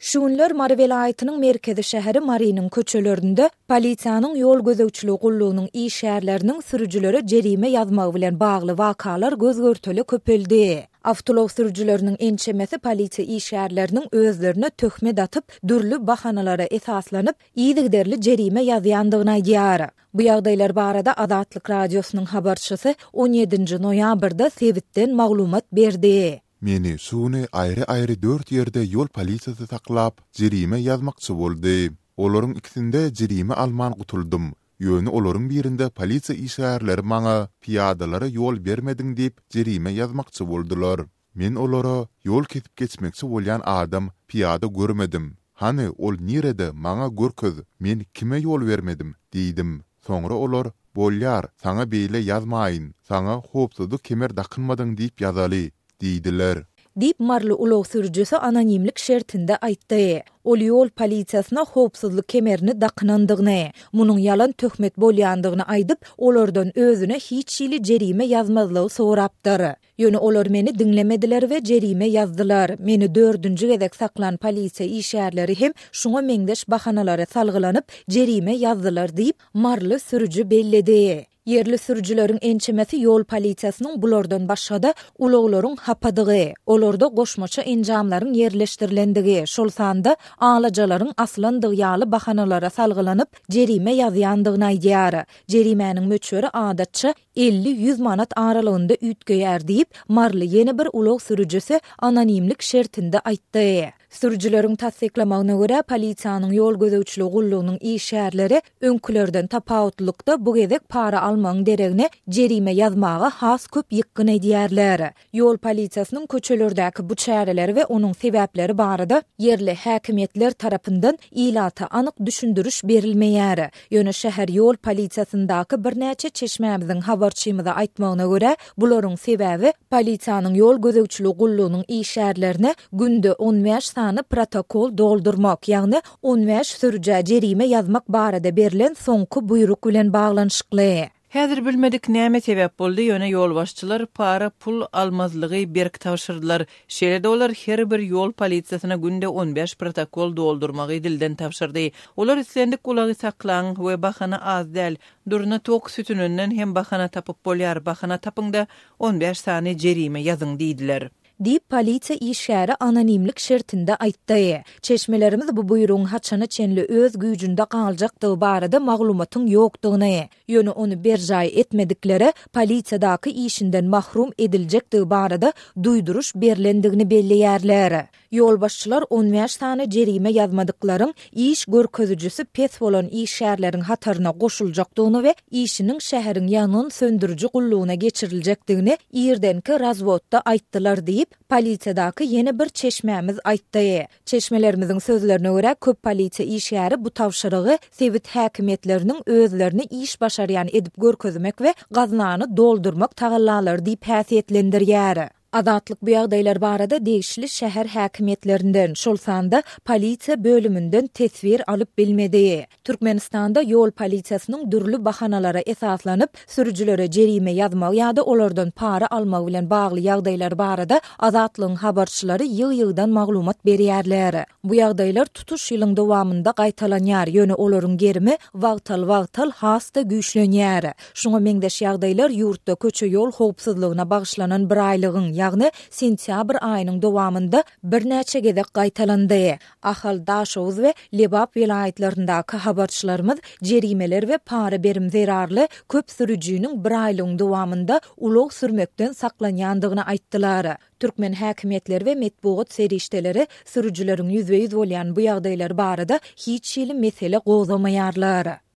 Şuunlar Mari velaýatynyň merkezi şäheri Mari'nin köçelerinde polisiýanyň ýol gözegçiligi gullugynyň iş şäherleriniň sürüjilere jerime ýazmagy bilen bagly wakalar gözgörteli köpeldi. Avtolog sürüjileriniň ençemesi polisiýa iş şäherleriniň özlerine töhmet atyp, dürli bahanalara esaslanyp, ýygyderli jerime ýazýandygyna aýdýar. Bu ýagdaýlar barada Adatlyk radiosynyň habarçysy 17 noýabrda Sebitden maglumat berdi. Meni suny aýry-aýry 4 ýerde ýol polisiýasy saklap, jerime ýazmakçy boldy. Olaryň ikisinde jerime alman gutuldum. Ýöne olaryň birinde polisiýa işgärleri maňa piyadalara ýol bermediň diýip jerime ýazmakçy boldylar. Men olara ýol kesip geçmekçi bolýan adam piyada görmedim. Hani ol nirede maňa görköz, men kime ýol bermedim diýdim. Soňra olar bolýar, saňa beýle ýazmaýyn, saňa hopsuzlyk kemer dakynmadyň diýip ýazaly diýdiler. Dip marly ulug sürüjüsi anonimlik şertinde aýtdy. Ol ýol polisiýasyna hopsuzlyk kemerini dakynandygyny, munyň ýalan töhmet bolýandygyny aýdyp, olardan özüne hiç şeýle jerime ýazmazlygy sorapdyr. Ýöne olar meni diňlemediler we jerime ýazdylar. Meni 4-nji gezek saklan polisiýa işgärleri hem şuňa meňdeş bahanalara salgylanyp jerime ýazdylar diýip marly sürüjü belledi. Yerli sürüjileriň ençemesi ýol polisiýasynyň bulardan başga uluglaryň hapadygy, olarda goşmaça enjamlaryň yerleşdirilendigi, şol sanda alajalaryň aslandygy ýaly bahanalara salgylanyp jerime ýazýandygyny aýdýar. Jerimeniň möçberi adatça 50-100 manat aralygynda ütgeýär diýip marly ýene bir ulug sürüjüsi anonimlik şertinde aýtdy. Sürüjileriň tasdiklamagyna görä polisiýanyň ýol gözegçiligi gullugynyň iş şäherleri öňkülerden tapawutlykda bu gezek para almagyň deregine jerime ýazmaga has köp ýykyn edýärler. Ýol polisiýasynyň köçelerdäki bu çäreleri we onuň sebäpleri barada yerli häkimetler tarapyndan ilata anyk düşündürüş berilmeýär. Ýöne şäher ýol polisiýasyndaky birnäçe çeşmämiziň habarçymyza aýtmagyna görä, bularyň sebäbi polisiýanyň ýol gözegçiligi gullugynyň iş şäherlerine günde 15 sany protokol doldurmak, ýagny 15 sürüjä jerime ýazmak barada berilen soňky buyruk bilen baglanyşykly. Häzir bilmedik näme sebäp boldy, ýöne ýol başçylar para pul almazlygy berk tawşyrdylar. Şeýle olar her bir ýol polisiýasyna günde 15 protokol doldurmagy dilden tawşyrdy. Olar islendik ulagy saklaň we bahana az däl. Durna tok sütününden hem bahana tapyp bolýar, bahana tapyňda 15 sany jerime ýazyň diýdiler. Dip polisiýa işgäri anonimlik şertinde aýtdy. Çeşmelerimiz bu buyrugyň haçany çenli öz güýjünde galjakdygy barada maglumatyň ýokdugyny, ýöne onu berjaý etmedikleri polisiýadaky işinden mahrum ediljekdigi barada duýduruş berilendigini belleýärler. Ýol başçylar 15 sany jerime ýazmadyklaryň iş görkezüjisi pes bolan iş şäherleriň hataryna goşuljakdygyny we işiniň şäheriň ýanyn söndürüji gulluguna geçiriljekdigini ýerdenki razwodda aýtdylar diýip polisiýadaky ýene bir çeşmämiz aýtdy. Çeşmelerimiziň sözlerine görä köp polisiýa işgäri bu tawşyrygy sebit häkimetleriniň özlerini iş başarýan edip görkezmek we gaznany doldurmak tagallalar diýip häsiýetlendirýär. Adatlyk bu ýagdaýlar barada degişli şäher häkimetlerinden, şol sanda polisiýa bölümünden tesvir alyp bilmedi. Türkmenistanda ýol polisiýasynyň dürli bahanalara esaslanyp sürüjilere jerime ýazmak ýa-da olardan para almak bilen bagly ýagdaýlar barada Adatlygyň habarçylary ýyl-ýyldan maglumat berýärler. Bu ýagdaýlar tutuş ýylyň dowamında gaýtalanýar, ýöne olaryň gerimi wagtal hasta güýçlenýär. Şuňa meňdeş ýagdaýlar ýurtda köçe ýol howpsuzlygyna bagyşlanan bir aýlygyň ýagny sentýabr aýynyň dowamında birnäçe gezek gaýtalandy. Ahal Daşow we Lebap welaýatlaryndaky habarçylarymyz jerimeler we para berim zerarly köp sürüjüniň bir aýlygyň dowamında ulug sürmekden saklanýandygyny aýtdylar. Türkmen häkimetleri we metbuat serişdeleri sürüjileriň ýüzbe ýüz bolýan bu ýagdaýlar barada hiç şeýle mesele gozamaýarlar.